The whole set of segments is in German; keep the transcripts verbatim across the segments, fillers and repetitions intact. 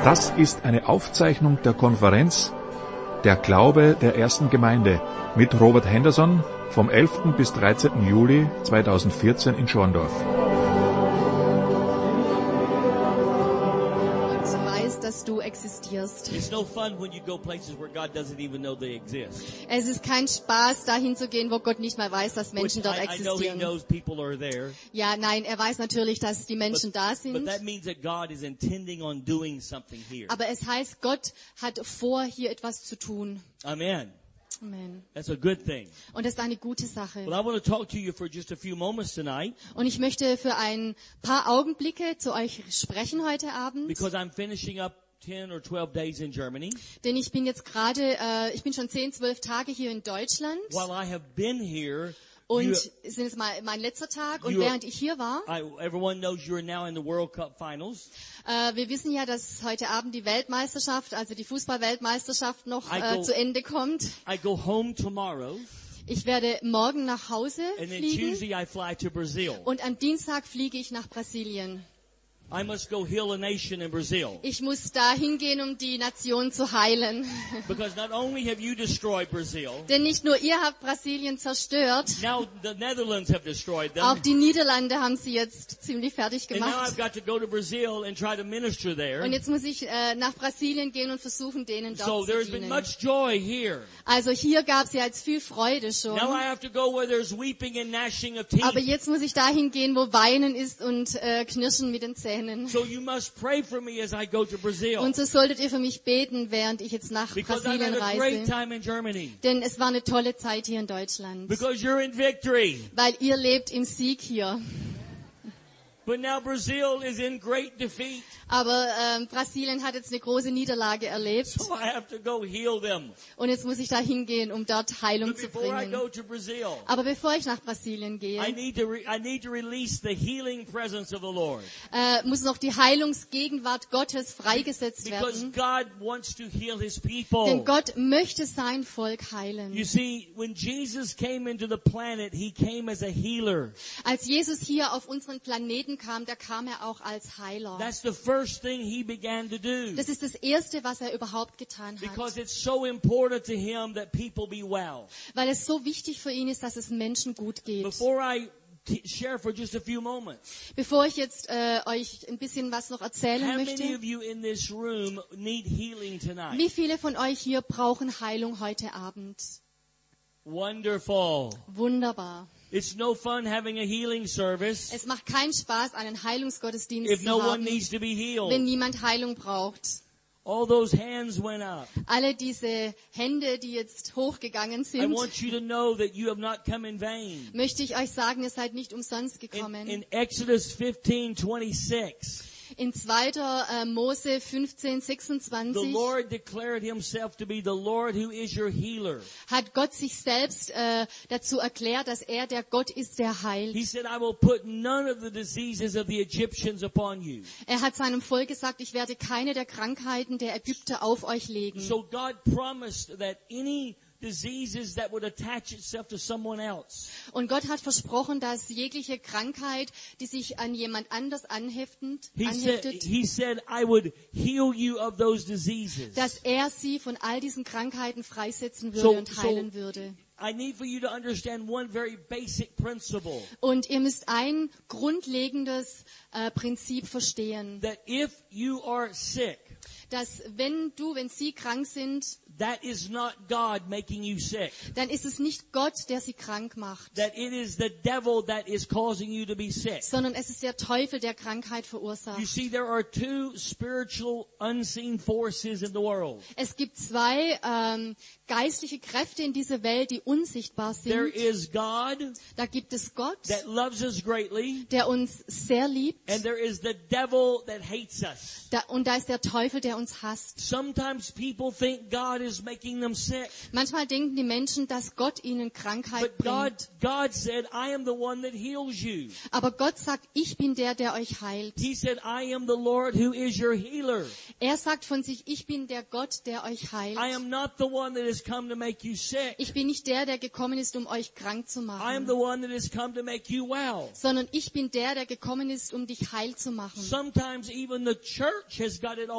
Das ist eine Aufzeichnung der Konferenz Der Glaube der ersten Gemeinde mit Robert Henderson vom elften bis dreizehnten Juli zweitausendvierzehn in Schorndorf. Und weiß, dass du existierst. It's no fun when you go places where God doesn't even know they exist. Es ist kein Spaß, dahin zu gehen, wo Gott nicht mal weiß, dass Menschen Which dort I, I know He existieren. knows people are there. Ja, nein, er weiß natürlich, dass die Menschen da But sind. that means that God is intending on doing something here. Aber es heißt, Gott hat vor, hier etwas zu tun. Amen. Amen. That's a good thing. Und das ist eine gute Sache. Well, I want to talk to you for just a few moments tonight Und ich möchte für ein paar Augenblicke zu euch sprechen heute Abend. because I'm finishing up ten or twelve days in Germany. Denn ich bin jetzt gerade, äh, ich bin schon zehn, zwölf Tage hier in Deutschland. While I have been here, Und you, es ist jetzt mal mein letzter Tag. Und You- während ich hier war, I, everyone knows you're now in the World Cup finals. äh, wir wissen ja, dass heute Abend die Weltmeisterschaft, also die Fußball-Weltmeisterschaft noch I äh, go- zu Ende kommt. I go home tomorrow, Ich werde morgen nach Hause and then fliegen Tuesday I fly to Brazil. und am Dienstag fliege ich nach Brasilien. I must go heal a nation in Brazil. Ich muss da hingehen, um die Nation zu heilen. Because not only have you destroyed Brazil, Denn nicht nur ihr habt Brasilien zerstört, now the Netherlands have destroyed them. auch die Niederlande haben sie jetzt ziemlich fertig And now gemacht. I've got to go to Brazil and try to minister there. Und jetzt muss ich äh, nach Brasilien gehen und versuchen, denen So dort zu there's been dienen. much joy here. Also hier gab es ja jetzt viel Freude schon. Now I have to go where there's weeping and gnashing of teeth. Aber jetzt muss ich dahin gehen, wo Weinen ist und äh, Knirschen mit den Zähnen. So you must pray for me as I go to Brazil. Und so solltet ihr für mich beten, während ich jetzt nach Because I've Brasilien had a great reise. time in Germany. Denn es war eine tolle Zeit hier in Deutschland. Because you're in victory. Weil ihr lebt im Sieg hier. But now Brazil is in great defeat. Aber ähm, Brasilien hat jetzt eine große Niederlage erlebt. So I have to go heal them. Und jetzt muss ich da hingehen, um dort Heilung But zu before I bringen. go to Brazil, Aber bevor ich nach Brasilien I gehe, need to re- I need to release the healing presence of the Lord. äh, muss noch die Heilungsgegenwart Gottes freigesetzt Because werden. God wants to heal His Denn people. Gott möchte sein Volk You heilen. see, when Jesus came into the planet, He came as a healer. Als Jesus hier auf unseren Planeten kam, da kam er auch als Heiler. That's the first thing He began to do. Das ist das Erste, was er überhaupt getan Because hat. it's so important to Him that people be well. Weil es so wichtig für ihn ist, dass es Menschen gut geht. Before I t- share for just a few moments, Bevor ich jetzt äh, euch ein bisschen was noch erzählen how many möchte, of you in this room need healing tonight? wie viele von euch hier brauchen Heilung heute Abend? Wonderful. Wunderbar. It's no fun having a healing service Es macht keinen Spaß, einen Heilungsgottesdienst if no zu one haben, needs to be wenn healed. niemand Heilung braucht. All those hands went up. Alle diese Hände, die jetzt hochgegangen I sind, want you to know that you have not come in vain. möchte ich euch sagen, ihr seid nicht umsonst In, gekommen. in Exodus fifteen twenty-six, In zweiter Äh, Mose fünfzehn the sechsundzwanzig Lord declared Himself to be the Lord who is your healer. hat Gott sich selbst äh, dazu erklärt, dass er der Gott ist, der heilt. He said, I will put none of the diseases of the Egyptians upon you. Er hat seinem Volk gesagt, ich werde keine der Krankheiten der Ägypter auf euch legen. So God promised that any diseases that would attach itself to someone else, Und Gott hat versprochen, dass jegliche Krankheit, die sich an jemand anders anheftend, He said, anheftet, He said, I would heal you of those diseases. dass er sie von all diesen Krankheiten freisetzen würde So- und so- heilen würde. I need for you to understand one very basic principle. Und ihr müsst ein grundlegendes äh, Prinzip verstehen, That if you are sick, dass wenn du, wenn sie krank sind, that is not God making you sick. dann ist es nicht Gott, der sie krank macht, That it is the devil that is causing you to be sick. sondern es ist der Teufel, der Krankheit You verursacht. see, there are two spiritual unseen forces in the world. Es gibt zwei ähm, geistliche Kräfte in dieser Welt, die unsichtbar There sind. is God Da gibt es Gott, that loves us greatly, der uns sehr liebt, and there is the devil that hates us. da, und da ist der Teufel, der uns hasst. Sometimes people think God is making them sick, Manchmal denken die Menschen, dass Gott ihnen Krankheit but God, bringt. God said, I am the one that heals you. Aber Gott sagt, ich bin der, der euch heilt. He said, I am the Lord who is your healer. Er sagt von sich, ich bin der Gott, der euch heilt. I am not the one that has come to make you sick. Ich bin nicht der, der gekommen ist, um euch krank zu I am machen, the one that has come to make you well. sondern ich bin der, der gekommen ist, um dich heil zu machen. Sometimes even the church has got it all messed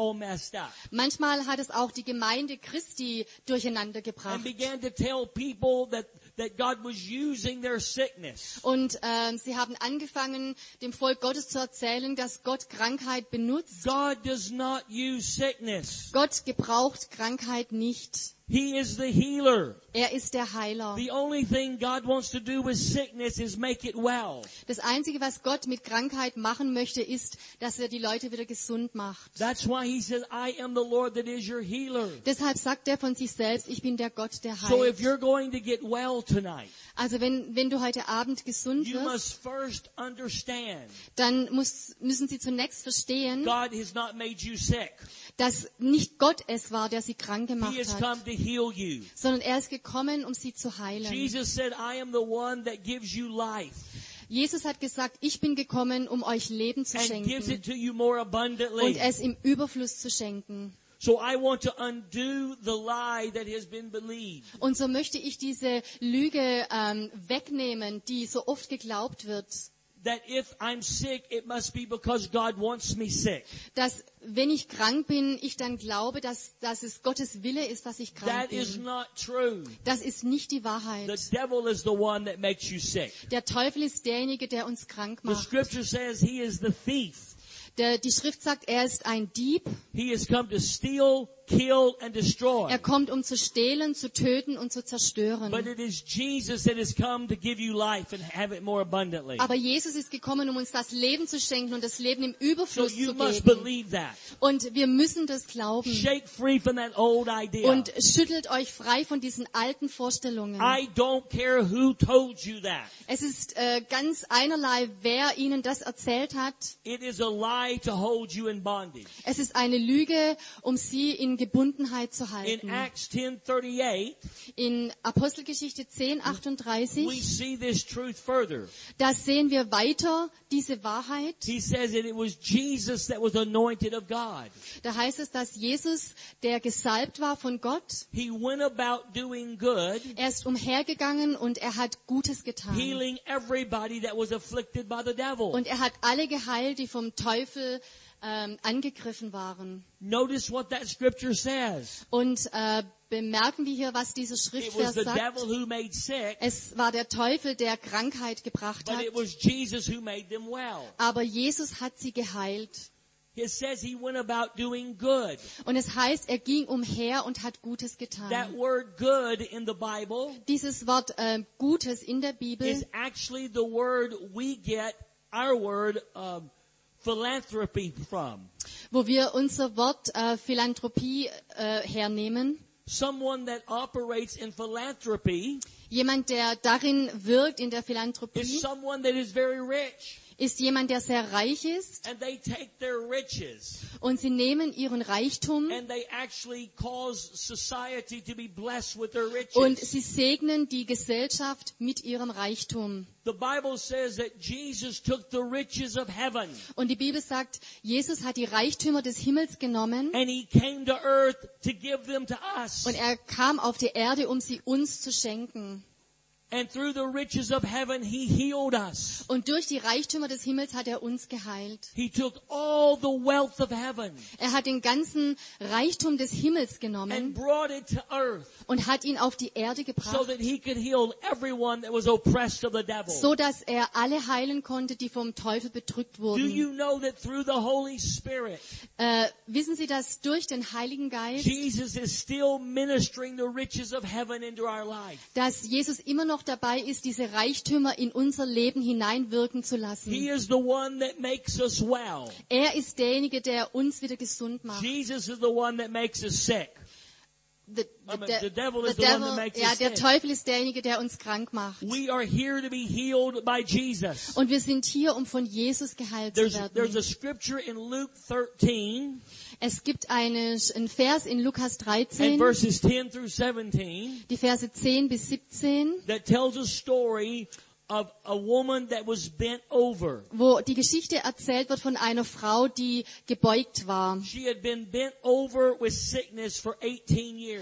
messed up. Manchmal hat es auch die Gemeinde Christi durcheinander gebracht. And began to tell people that, that God was using their sickness. Und ähm, sie haben angefangen, dem Volk Gottes zu erzählen, dass Gott Krankheit benutzt. God does not use sickness. Gott gebraucht Krankheit nicht. He is the healer. Er ist der Heiler. The only thing God wants to do with sickness is make it well. Das Einzige, was Gott mit Krankheit machen möchte, ist, dass er die Leute wieder gesund macht. That's why he says, I am the Lord that is your healer. Deshalb sagt er von sich selbst, ich bin der Gott, der So if heilt. you're going to get well tonight, Also wenn, wenn du heute Abend gesund you wirst, must first understand dann muss, müssen sie zunächst verstehen, God has not made you sick. dass nicht Gott es war, der sie krank He gemacht has hat, come to heal you. sondern er ist gekommen, um sie zu heilen. Jesus said, I am the one that gives you life Jesus hat gesagt, ich bin gekommen, um euch Leben zu and gives schenken it to you more und abundantly. es im Überfluss zu schenken. So I want to undo the lie that has been believed. Und so möchte ich diese Lüge ähm, wegnehmen, die so oft geglaubt wird, That if I'm sick, it must be because God wants me sick. dass wenn ich krank bin, ich dann glaube, dass, dass es Gottes Wille ist, dass ich krank That is bin. not true. Das ist nicht die Wahrheit. The devil is the one that makes you sick. Der Teufel ist derjenige, der uns krank The macht. scripture says he is the thief. Der, die Schrift sagt, er ist ein Dieb. He has come to steal, kill, and destroy. Er kommt, um zu stehlen, zu töten und zu zerstören. But it is Jesus that has come to give you life and have it more abundantly. Aber Jesus ist gekommen, um uns das Leben zu schenken und das Leben im So Überfluss you zu must geben. believe that. Und wir müssen das glauben. Shake free from that old idea. Und schüttelt euch frei von diesen alten Vorstellungen. I don't care who told you that. Es ist äh, ganz einerlei, wer ihnen das erzählt hat. It is a lie to hold you in bondage. Es ist eine Lüge, um sie in Gebundenheit zu In halten. Acts ten thirty-eight, In Apostelgeschichte zehn, we achtunddreißig, see this truth further. da sehen wir weiter diese Wahrheit. He says that it was Jesus that was anointed of God. Da heißt es, dass Jesus, der gesalbt war von Gott, He went about doing good, er ist umhergegangen und er hat Gutes getan. healing everybody that was afflicted by the devil. Und er hat alle geheilt, die vom Teufel ähm, angegriffen waren. Notice what that scripture says. Und äh, bemerken wir hier, was dieser It was Schriftvers the sagt. devil who made sick, Es war der Teufel, der Krankheit gebracht but hat, it was Jesus who made them well. aber Jesus hat sie geheilt. It says he went about doing good. Und es heißt, er ging umher und hat Gutes That getan. word good in the Bible Dieses Wort äh, Gutes in der is Bibel actually the word we get our word um, philanthropy from. wo wir unser Wort äh, Philanthropie äh, hernehmen. Someone that operates in philanthropy Jemand, der darin wirkt, in der is Philanthropie, someone that is very rich. ist jemand, der sehr reich ist And they take their riches und sie nehmen ihren Reichtum and they actually cause society to be blessed with their und riches. sie segnen die Gesellschaft mit ihrem Reichtum. The Bible says that Jesus took the riches of heaven Und die Bibel sagt, Jesus hat die Reichtümer des Himmels genommen and he came to earth to give them to us. und er kam auf die Erde, um sie uns zu schenken. And through the riches of heaven, he healed us. Und durch die Reichtümer des Himmels hat er uns geheilt. He took all the wealth of heaven Er hat den ganzen Reichtum des Himmels and genommen brought it to earth und hat ihn auf die Erde so gebracht, that he could heal everyone that was oppressed of the devil. so dass er alle heilen konnte, die vom Teufel bedrückt Do wurden. you know that through the Holy Spirit, Äh, wissen Sie, dass durch den Heiligen Geist, Jesus is still ministering the riches of heaven into our life? dass Jesus immer noch dabei ist, diese Reichtümer in unser Leben hineinwirken zu He lassen. is the one that makes us well. Er ist derjenige, der uns wieder gesund macht. Jesus is the one that makes us sick. The, I the, mean, the, the devil the is the one devil, that makes ja, us der sick. Teufel ist derjenige, der uns krank macht. We are here to be healed by Jesus. Und wir sind hier, um von Jesus geheilt zu There's, there's werden. a scripture in Luke thirteen Es gibt eine, einen Vers in Lukas and dreizehn, verses ten through seventeen die Verse zehn bis siebzehn, that tells a story of a woman that was bent over. wo die Geschichte erzählt wird von einer Frau, die gebeugt war. She had been bent over with sickness for eighteen years.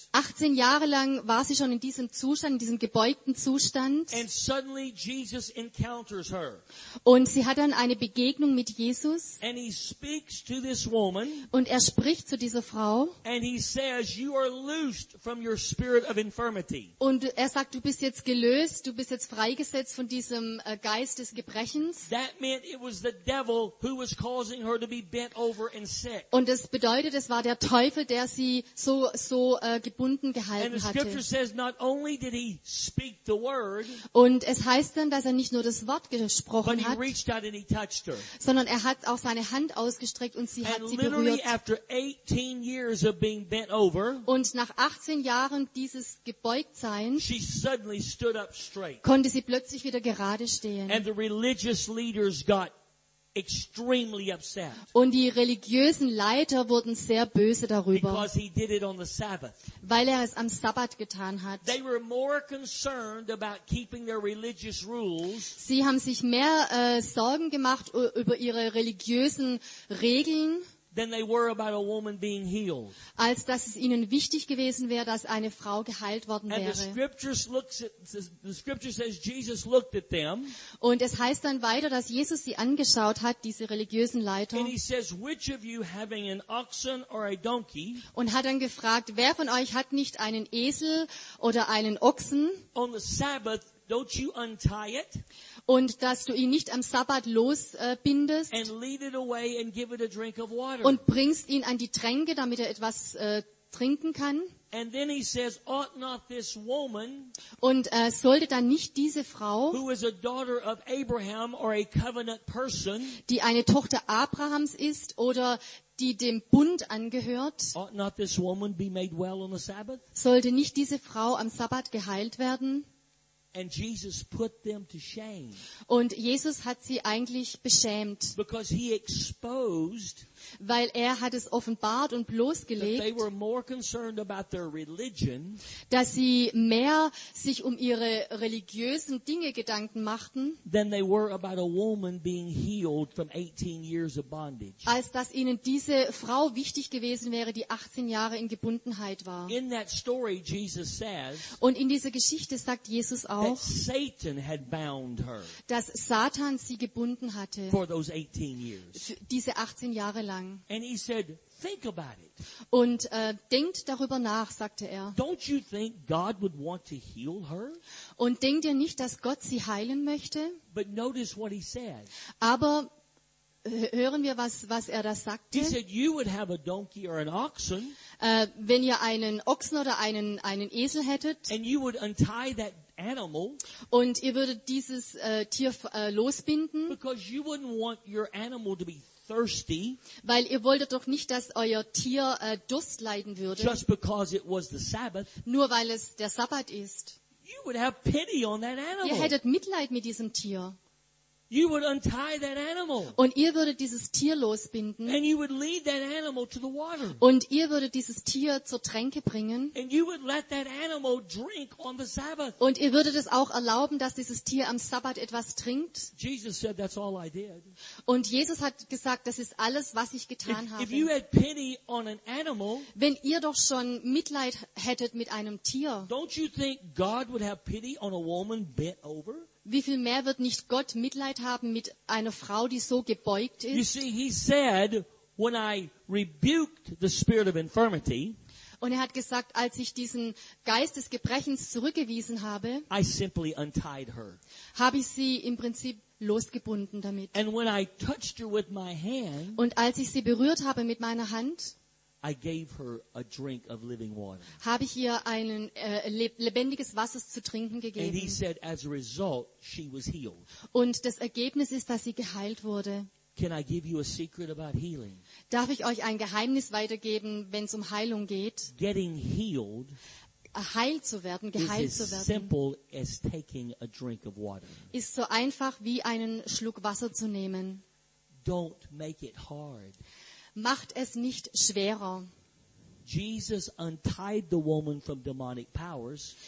achtzehn Jahre lang war sie schon in diesem Zustand, in diesem gebeugten Zustand. And suddenly Jesus encounters her. Und sie hat dann eine Begegnung mit Jesus. And he speaks to this woman. Und er spricht zu dieser Frau. And he says, you are loosed from your spirit of infirmity. Und er sagt, du bist jetzt gelöst, du bist jetzt freigesetzt von diesem äh, Geist des Gebrechens. That meant it was the devil who was causing her to be bent over and sick. Und das bedeutet, es war der Teufel, der sie so, so äh, gebunden And the gehalten scripture hatte. says not only did he speak the word, Und es heißt dann, dass er nicht nur das Wort but gesprochen he hat, reached out and he touched her. sondern er hat auch seine Hand ausgestreckt und sie hat And sie literally berührt. after eighteen years of being bent over, Und nach achtzehn Jahren dieses Gebeugtsein she suddenly stood up straight. konnte sie plötzlich wieder gerade stehen. And the religious leaders got extremely upset Und die religiösen Leiter wurden sehr böse darüber, because he did it on the Sabbath. weil er es am Sabbat getan hat. They were more concerned about keeping their religious rules Sie haben sich mehr äh, Sorgen gemacht u- über ihre religiösen Regeln, than they were about a woman being healed. als dass es ihnen wichtig gewesen wäre, dass eine Frau geheilt worden And the wäre. scriptures looks at, the scripture says Jesus looked at them Und es heißt dann weiter, dass Jesus sie angeschaut hat, diese religiösen Leiter, and he says, which of you having an oxen or a donkey und hat dann gefragt, wer von euch hat nicht einen Esel oder einen Ochsen, on the Sabbath, don't you untie it und dass du ihn nicht am Sabbat losbindest and lead it away and give it a drink of water? und bringst ihn an die Tränke, damit er etwas äh, trinken kann. And then he says, ought not this woman, Und äh, sollte dann nicht diese Frau, who is a daughter of Abraham or a covenant person, die eine Tochter Abrahams ist oder die dem Bund angehört, ought not this woman be made well on the Sabbath? sollte nicht diese Frau am Sabbat geheilt werden? And Jesus put them to shame Und Jesus hat sie eigentlich beschämt, because he exposed weil er hat es offenbart und that they bloßgelegt, were more concerned about their religion dass sie mehr sich um ihre religiösen Dinge Gedanken machten, than they were about a woman being healed from eighteen years of bondage. als dass ihnen diese Frau wichtig gewesen wäre, die achtzehn Jahre in Gebundenheit war. In that story, Jesus says Und in dieser Geschichte sagt Jesus that auch, Satan had bound her dass Satan sie gebunden hatte, for those eighteen years. für diese achtzehn Jahre lang. And he said, think about it. Und äh, denkt darüber nach, sagte er. Don't you think God would want to heal her? Und denkt ihr nicht, dass Gott sie heilen möchte? But notice what he said. Aber äh, hören wir, was, was er da sagte. He said, you would have a donkey or an oxen, Äh, wenn ihr einen Ochsen oder einen, einen Esel hättet and you would untie that animal und ihr würdet dieses äh, Tier äh, losbinden, because you wouldn't want your animal to be thirsty weil ihr wolltet doch nicht, dass euer Tier äh, Durst leiden würde, just because it was the Sabbath. nur weil es der Sabbat ist. You would have pity on that Ihr animal. hättet Mitleid mit diesem Tier. You would untie that animal. Und ihr würdet dieses Tier losbinden And you would lead that animal to the water. und ihr würdet dieses Tier zur Tränke bringen And you would let that animal drink on the Sabbath. und ihr würdet es auch erlauben, dass dieses Tier am Sabbat etwas trinkt. Jesus said, that's all I did. Und Jesus hat gesagt, das ist alles, was ich If, getan if you habe. had pity on an animal, Wenn ihr doch schon Mitleid hättet mit einem Tier, don't you think God would have pity on a woman bent over? wie viel mehr wird nicht Gott Mitleid haben mit einer Frau, die so gebeugt You ist? see, he said, when I rebuked the spirit of infirmity, Und er hat gesagt, als ich diesen Geist des Gebrechens zurückgewiesen habe, I simply untied her. habe ich sie im Prinzip losgebunden damit. And when I touched her with my hand, Und als ich sie berührt habe mit meiner Hand, I gave her a drink of living water. habe ich ihr ein äh, leb- lebendiges Wasser zu trinken And he gegeben. said, as a result, she was healed. Und das Ergebnis ist, dass sie geheilt wurde. Can I give you a secret about healing? Darf ich euch ein Geheimnis weitergeben, wenn es um Heilung geht? Getting healed Geheilt zu werden, is geheilt as zu werden, simple as taking a drink of water. ist so einfach wie einen Schluck Wasser zu nehmen. Don't make it hard. Macht es nicht schwerer. Jesus untied the woman from demonic powers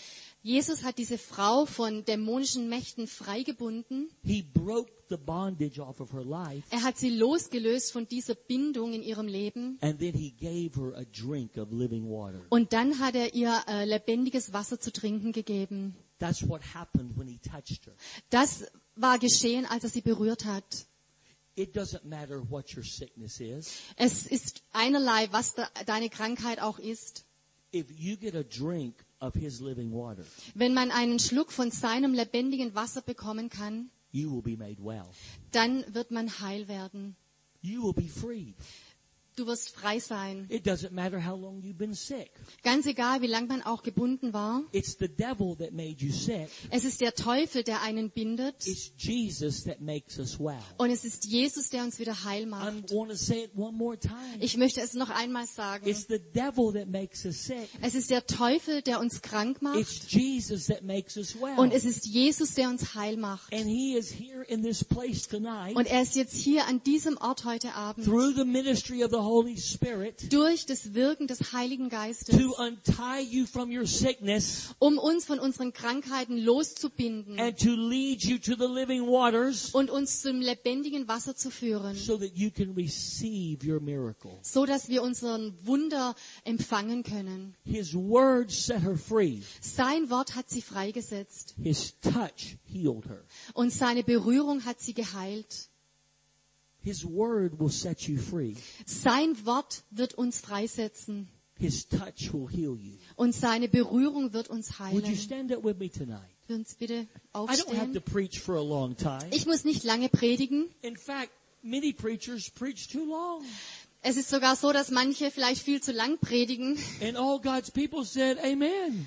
Jesus hat diese Frau von dämonischen Mächten freigebunden. He broke the bondage off of her life. Er hat sie losgelöst von dieser Bindung in ihrem Leben. And then he gave her a drink of living water. Und dann hat er ihr äh, lebendiges Wasser zu trinken gegeben. That's what happened when he touched her. Das war geschehen, als er sie berührt hat. It doesn't matter what your sickness is. Es ist einerlei, was de, deine Krankheit auch ist. If you get a drink of his living water, Wenn man einen Schluck von seinem lebendigen Wasser bekommen kann, you will be made well. dann wird man heil werden. You will be free. Du wirst frei sein. It doesn't matter how long you've been sick. Ganz egal, wie lange man auch gebunden war. It's the devil that made you sick. Es ist der Teufel, der einen bindet. It's Jesus that makes us well. Und es ist Jesus, der uns wieder heil I macht. want to say it one more time. Ich möchte es noch einmal sagen. It's the devil that makes us sick. Es ist der Teufel, der uns krank macht. It's Jesus that makes us well. Und es ist Jesus, der uns heil macht. And he is here in this place tonight Und er ist jetzt hier an diesem Ort heute Abend. through the ministry of the Holy Spirit Durch das Wirken des Heiligen Geistes. to untie you from your sickness Um uns von unseren Krankheiten loszubinden. and to lead you to the living waters Und uns zum lebendigen Wasser zu führen. so that you can receive your miracle. So dass wir unseren Wunder empfangen können. His word set her free. Sein Wort hat sie freigesetzt. His touch healed her. Und seine Berührung hat sie geheilt. His word will set you free. Sein Wort wird uns freisetzen. His touch will heal you. Und seine Berührung wird uns Would you heilen. stand up with me tonight? Wir uns bitte I don't have to aufstehen. preach for a long time. Ich muss nicht lange predigen. In fact, many preachers preach too long. Es ist sogar so, dass manche vielleicht viel zu lang predigen. And all God's people said, amen.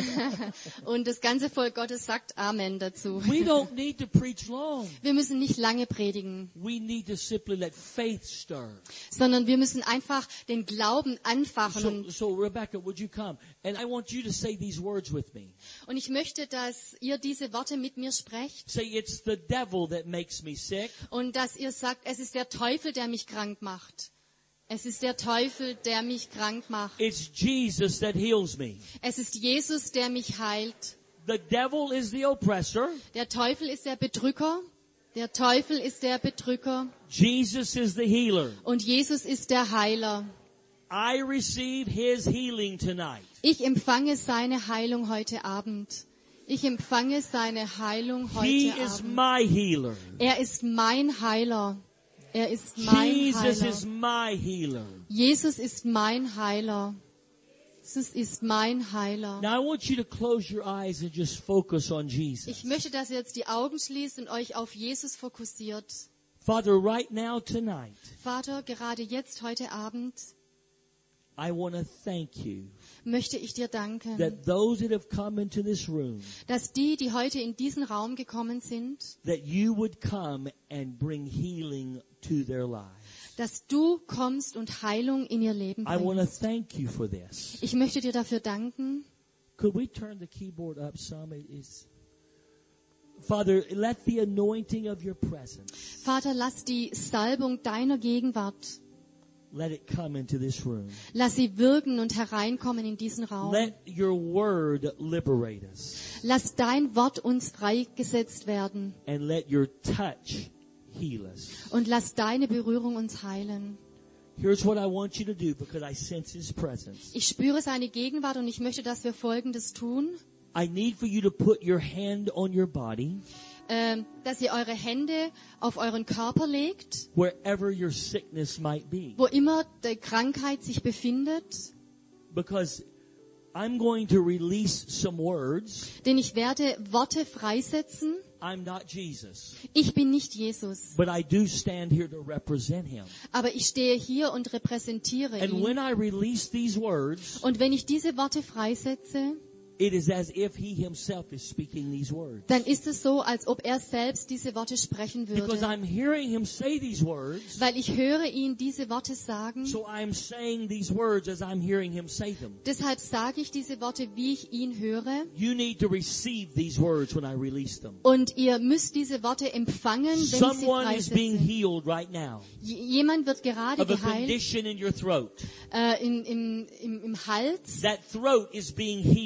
Und das ganze Volk Gottes sagt Amen dazu. We don't need to preach long. Wir müssen nicht lange predigen, We need to simply let faith stir. sondern wir müssen einfach den Glauben anfachen. So, Und, so Rebecca, would you come? And I want you to say these words with me. und ich möchte, dass ihr diese Worte mit mir sprecht Say, it's the devil that makes me sick. und dass ihr sagt, es ist der Teufel, der mich krank macht. Es ist der Teufel, der mich krank macht. It's Jesus that heals me. Es ist Jesus, der mich heilt. The devil is the oppressor. Der Teufel ist der Bedrücker. Der Teufel ist der Bedrücker. Jesus is the healer. Und Jesus ist der Heiler. I receive his healing tonight. Ich empfange seine Heilung heute Abend. Ich empfange seine Heilung heute He is Abend. my healer. Er ist mein Heiler. Er ist mein Jesus Heiler. is my healer. Jesus ist mein Heiler. Jesus ist mein Heiler. Now I want you to close your eyes and just focus on Jesus. Ich möchte, dass ihr jetzt die Augen schließt und euch auf Jesus fokussiert. Father, right now, tonight, Vater, gerade jetzt, heute Abend, I want to thank you möchte ich dir danken, that those that have come into this room, dass die, die heute in diesen Raum gekommen sind, that you would come and bring healing to their lives. dass du kommst und Heilung in ihr Leben I want to bringst. thank you for this. Ich möchte dir dafür danken. Could we turn the keyboard up some? It is... Father, let the anointing of your presence, Vater, lass die Salbung deiner Gegenwart, let it come into this room. lass sie wirken und hereinkommen in diesen Raum. Let your word liberate us. Lass dein Wort uns freigesetzt werden And let your touch heal us. und lass deine Berührung uns heilen. Here's what I want you to do because I sense his presence. Ich spüre seine Gegenwart und ich möchte, dass wir Folgendes tun, I need for you to put your hand on your body, ähm, dass ihr eure Hände auf euren Körper legt, wherever your sickness might be. wo immer die Krankheit sich befindet, Because I'm going to release some words. denn ich werde Worte freisetzen. I'm not Jesus, Ich bin nicht Jesus, but I do stand here to represent him. aber ich stehe hier und repräsentiere And ihn. when I release these words, Und wenn ich diese Worte freisetze, it is as if he himself is speaking these words. dann ist es so, als ob er selbst diese Worte sprechen Because würde. I'm hearing him say these words, Weil ich höre ihn diese Worte sagen. so I'm saying these words as I'm hearing him say them. Deshalb sage ich diese Worte, wie ich ihn höre. You need to receive these words when I release them. Und ihr müsst diese Worte empfangen, wenn ich sie Someone is being freisetze. healed right now J- Jemand wird gerade of a geheilt condition in your throat. äh, in, im, im, im Hals. That throat is being healed.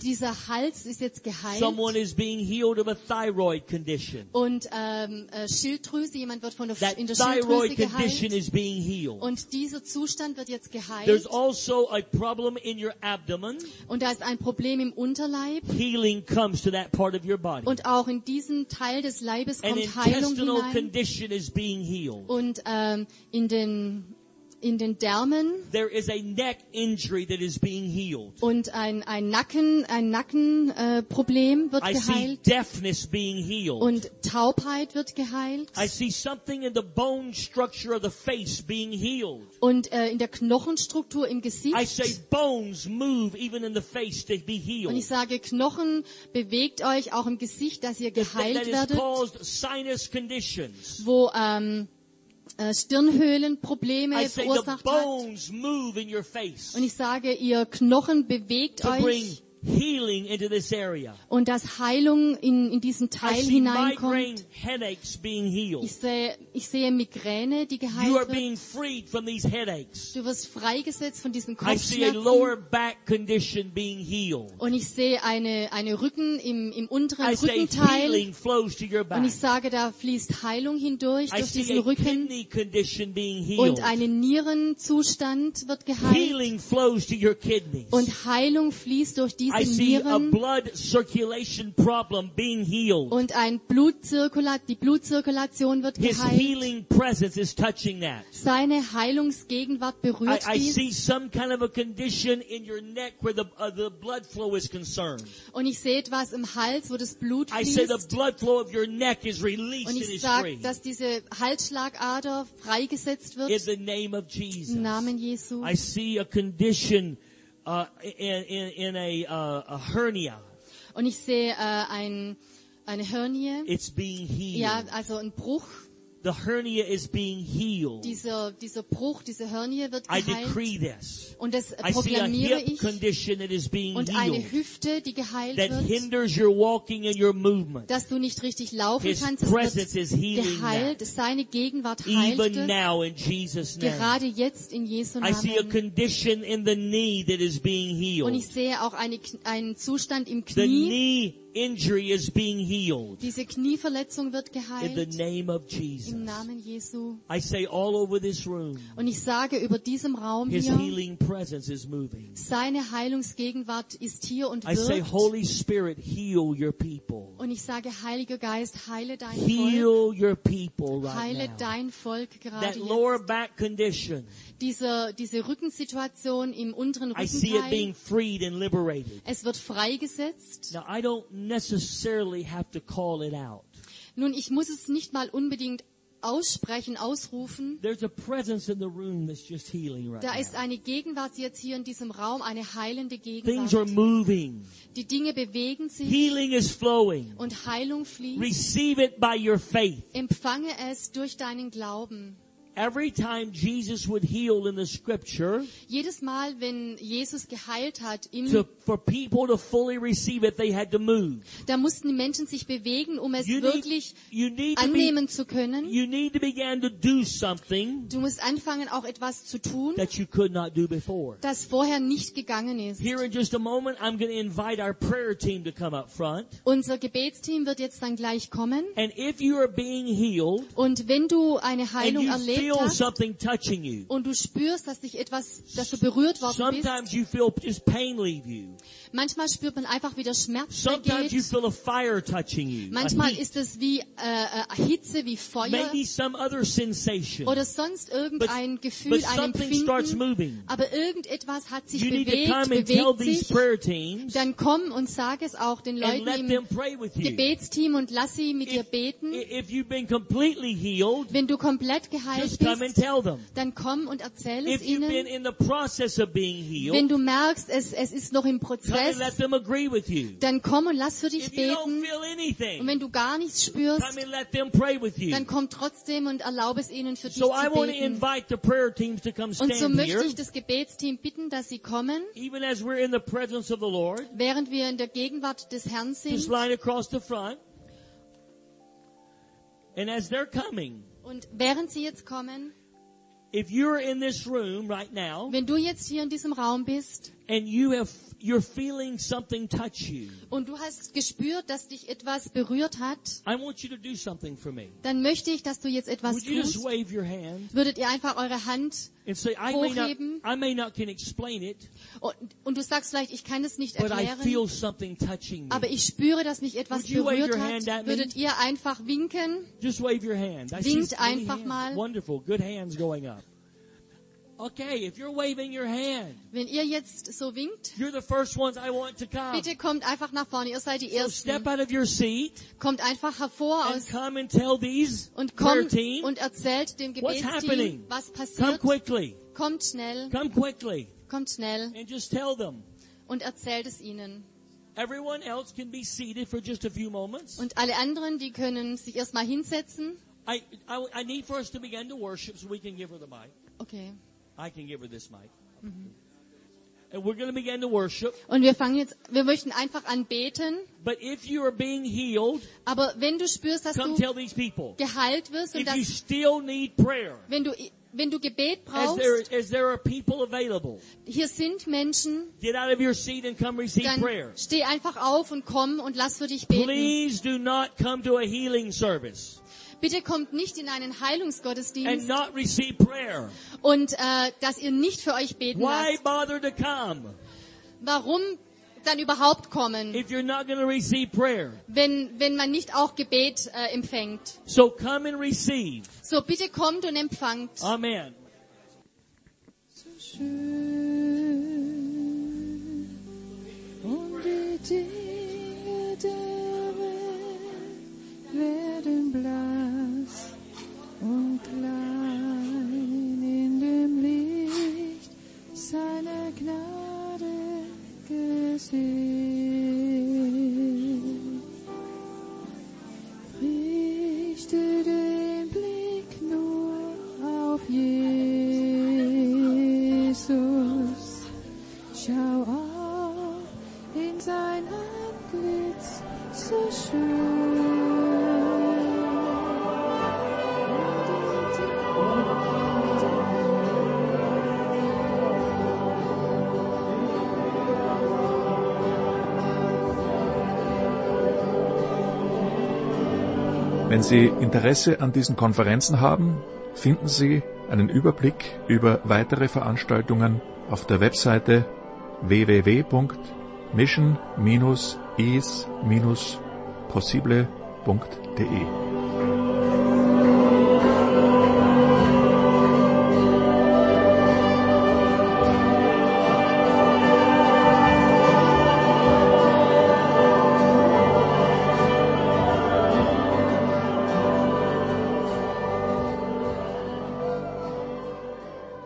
dieser Hals ist jetzt geheilt. Someone is being healed of a thyroid condition. Und ähm, äh, Schilddrüse, jemand wird von der, That in der Schilddrüse thyroid condition geheilt. is being healed. Und dieser Zustand wird jetzt geheilt. There's also a problem in your abdomen. Und da ist ein Problem im Unterleib. Healing comes to that part of your body. Und auch in diesen Teil des Leibes An kommt Heilung intestinal hinein. condition is being healed. Und ähm, in den in den Därmen There is a neck injury that is being healed. und ein ein Nacken ein Nackenproblem äh, Problem wird I see geheilt deafness being healed. und Taubheit wird geheilt I see something in the bone structure of the face being healed. und äh, in der Knochenstruktur im I Gesicht. say bones move even in the face to be Und ich healed. sage, Knochen, bewegt euch auch im Gesicht, dass ihr That, that geheilt is werdet, caused sinus conditions. wo ähm, äh, Stirnhöhlenprobleme I say the verursacht hat. bones move in your face Und ich sage, ihr Knochen bewegt to bring euch healing into this area. und dass Heilung in, in diesen I Teil see migraine hineinkommt. headaches being healed. Ich sehe, ich sehe Migräne, die You are geheilt wird. being freed from these headaches. Du wirst freigesetzt von diesen I see a lower Kopfschmerzen. back condition being healed. Und ich sehe eine, eine Rücken im, im unteren I say Rückenteil. healing flows to your Und back. ich sage, da fließt Heilung hindurch I durch see diesen a Rücken. kidney condition being Und healed. ein Nierenzustand wird geheilt. Healing flows to your kidneys. Und Heilung fließt durch diese I see a Nieren. blood circulation problem being healed. Und ein Blutzirkulat, die Blutzirkulation wird His geheilt. healing presence is touching that. Seine Heilungsgegenwart I, berührt I dies. see some kind of a condition in your neck where the, uh, the blood flow is concerned. Und ich sehe etwas im Hals, wo das Blut I say the fließt. blood flow of your neck is released Und and ich is sage, free. dass diese Halsschlagader freigesetzt In wird. the name of Jesus. Im Namen Jesu. I see a condition uh, in, in, in a, uh, a hernia. Und ich sehe äh, ein, eine Hernie. It's being healed. Ja, also ein Bruch. The hernia is being healed. Dieser, dieser Bruch, diese Hernie wird I decree geheilt. this. Und das I see a proklamiere hip ich. condition that is being Und eine healed. Hüfte, die geheilt That wird. hinders your walking and your movement. Dass du nicht richtig laufen His kannst. Es presence is wird healing geheilt. Seine Gegenwart heilt Even es. now in Jesus' name. Gerade jetzt in Jesu I see a Namen. condition in the knee that is being Und healed. ich sehe auch eine, einen Zustand im The Knie. knee injury is being healed. Diese Knieverletzung wird In the geheilt. name of Jesus. Im Namen Jesu. I say all over this room, Und ich sage über diesem Raum His hier, healing presence is moving. seine Heilungsgegenwart ist hier und I say, wirkt. Holy Spirit, heal your people. Und ich sage, Heiliger Geist, heile dein Heal Volk. your people right Heile now. dein Volk That gerade lower jetzt. back condition, Diese, diese Rückensituation im unteren I see it being Rückenteil, freed and liberated. es wird freigesetzt. Now, I don't necessarily have to call it out. Nun, ich muss es nicht mal unbedingt aussprechen, ausrufen. There's a presence in the room that's just healing right Da ist now. eine Gegenwart jetzt hier in diesem Raum, eine heilende Things are Gegenwart. moving. Die Dinge bewegen sich Healing is flowing. und Heilung fließt. Receive it by your faith. Empfange es durch deinen Glauben. Every time Jesus would heal in the scripture, Jedes Mal, wenn Jesus geheilt hat, im, to, for people to fully receive it, they had to move. da mussten die Menschen sich bewegen, um es You need, wirklich you need to be, annehmen zu können. you need to begin to do something Du musst anfangen, auch etwas zu tun, that you could not do before. das vorher nicht gegangen ist. Here in just a moment, I'm going to invite our prayer team to come up front. Unser Gebetsteam wird jetzt dann gleich kommen. And if you are being healed Und wenn du eine and Heilung you erlebt feel hast something touching you, und du spürst, dass dich etwas, dass du berührt worden bist, sometimes you feel just pain leave you. manchmal spürt man einfach, wie der Schmerz Sometimes you weggeht. feel a fire touching you. a Manchmal heat. ist es wie äh, äh, Hitze, wie Feuer Maybe some other sensation. oder sonst irgendein But- Gefühl, but ein something starts Empfinden. moving. Aber irgendetwas hat sich You need to bewegt, come and tell bewegt these sich. prayer teams Dann komm und sag es auch den and Leuten let im them pray with you. Gebetsteam und lass sie mit dir If, beten. if you've been completely healed, Wenn du komplett geheilt just come and bist, tell them. dann komm und erzähl es If you've been ihnen. in the process of being Wenn healed, du merkst, es, es ist noch im come and Prozess, let them agree with you. dann komm und lass für dich If you don't beten. feel Und anything, wenn du gar nichts come spürst, and let them pray with you. dann komm trotzdem und erlaube es ihnen für dich So I zu want to beten. invite the prayer teams to come Und so stand möchte here, ich das Gebetsteam bitten, dass sie kommen, even as we're in the presence of the Lord. während wir in der Gegenwart des Herrn Just sind. line across the front. And as they're coming, Und während sie jetzt kommen, if you're in this room right now wenn du jetzt hier in diesem Raum bist and you have, you're feeling something touch you, und du hast gespürt, dass dich etwas berührt hat, I want you to do something for me. dann möchte ich, dass du jetzt etwas Would you just tust. wave your hand Würdet ihr einfach eure Hand and say, I may not, hochheben? I may not can explain it, und, und du sagst vielleicht, ich kann es nicht but I erklären, feel something touching aber me. ich spüre, dass mich etwas Would you wave berührt your hand at hat. me? Würdet ihr einfach winken? Just wave your hand. I see Winkt many einfach hands. mal. Wonderful. Good hands going up. Okay, if you're waving your hand, Wenn ihr jetzt so winkt, you're the first ones I want to come. bitte kommt einfach nach vorne. Ihr seid die So step Ersten. out of your seat Kommt einfach hervor and aus come and tell these und prayer kommt team und erzählt dem what's happening. Gebetsteam, was Come passiert. quickly. Kommt schnell, Come quickly kommt schnell and just tell them. und erzählt es ihnen. Everyone else can be seated for just a few moments. Und alle anderen, die können sich erstmal hinsetzen. I, I, I need for us to begin to worship so we can give her the mic. Okay. I can give her this mic. And we're going to begin to worship. Und wir fangen jetzt, wir möchten einfach anbeten. But if you are being healed, Aber wenn du spürst, dass come du tell these people. geheilt wirst und If you dass, still need prayer, wenn du, wenn du Gebet as brauchst, there, as there are people available, hier sind Menschen, get out of your seat and come receive dann prayer. steh einfach auf und komm und lass für dich beten. Please do not come to a healing service Bitte kommt nicht in einen and Heilungsgottesdienst not receive prayer. und äh, dass ihr nicht für euch beten Why lasst. bother to come Warum dann überhaupt kommen, if you're not going to receive prayer? wenn, wenn man nicht auch Gebet äh, empfängt? So come and receive. So, bitte kommt und empfangt. Amen. Und die Dinge der Welt werden blass und klein in dem Licht seiner Gnade gesehen. Richte den Blick nur auf Jesus. Schau auf in sein Antlitz, so schön. Wenn Sie Interesse an diesen Konferenzen haben, finden Sie einen Überblick über weitere Veranstaltungen auf der Webseite w w w punkt mission dash is dash possible punkt d e.